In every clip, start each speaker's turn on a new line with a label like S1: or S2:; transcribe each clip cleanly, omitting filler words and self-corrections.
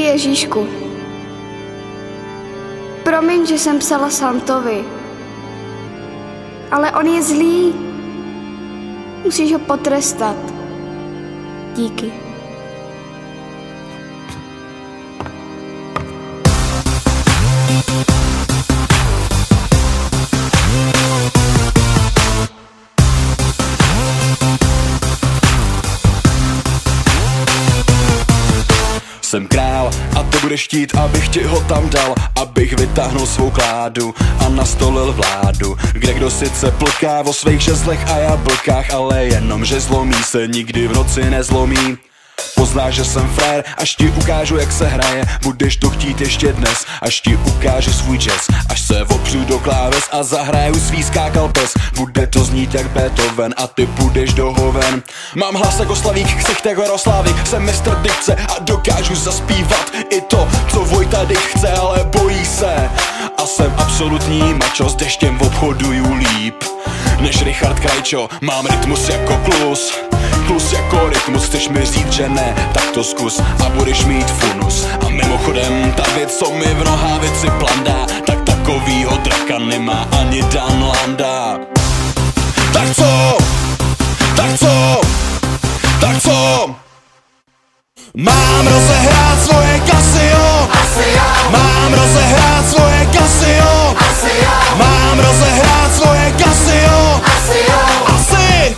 S1: Ježíšku, promiň, že jsem psala Santovi, ale on je zlý. Musíš ho potrestat. Díky.
S2: Jsem král a ty budeš chtít, abych ti ho tam dal, abych vytáhnul svou kládu a nastolil vládu, kde kdo sice plká o svých žezlech a jablkách, ale jenom, že zlomí se nikdy v noci nezlomí. Poznáš, že jsem frér, až ti ukážu, jak se hraje. Budeš to chtít ještě dnes, až ti ukážu svůj jazz. Až se opřu do kláves a zahraju svý skákal pes. Bude to znít jak Beethoven a ty půjdeš do hoven. Mám hlas jako Slavík, ksicht jako Jaroslávik. Jsem mistr dikce a dokážu zaspívat i to, co Vojta Dyk chce, ale bojí se. A jsem absolutní mačo, s deštěm obchoduju líp než Richard Krajčo. Mám rytmus jako klus, klus jako rytmus. Chceš mi říct, že ne, tak to zkus a budeš mít funus. A mimochodem, ta věc, co mi v nohavici plandá, tak takovýho draka nemá ani Dan Landa. Tak co? Tak co? Tak co? Mám rozehrát svoje Casio. Mám rozehrát svoje Casio. Mám rozehrát svoje Casio. Asi.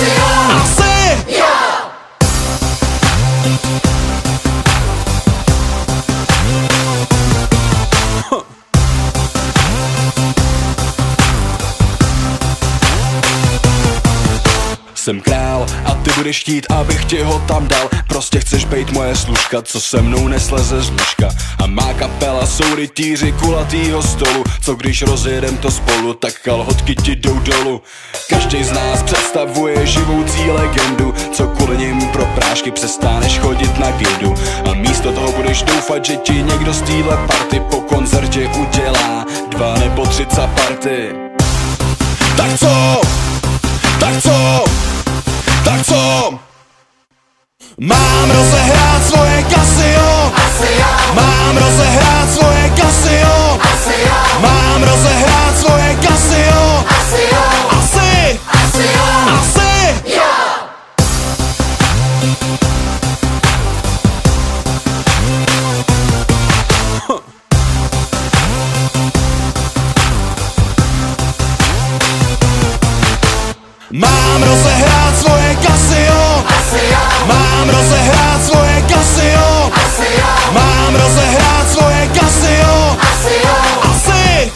S2: Jsem král a ty budeš chtít, abych ti ho tam dal. Prostě chceš bejt moje služka, co se mnou nesleze z lůžka. A má kapela jsou rytíři kulatýho stolu, co když rozjedem to spolu, tak kalhotky ti jdou dolů. Každý z nás představuje živoucí legendu, co kvůli nim pro prášky přestáneš chodit na gildu. A místo toho budeš doufat, že ti někdo z téhle party po koncertě udělá 2 nebo 3 party. Tak co? Tak co? Tak co? Mám rozehrát svoje Casio. Mám rozehrát svoje Casio. Mám rozehrát svoje Casio. Asi. Mám rozehrát svoje Casio. Mám rozehrát svoje Casio. Mám rozehrát svoje Casio. Asi.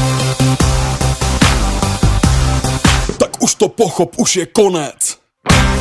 S2: Tak už to pochop, už je konec.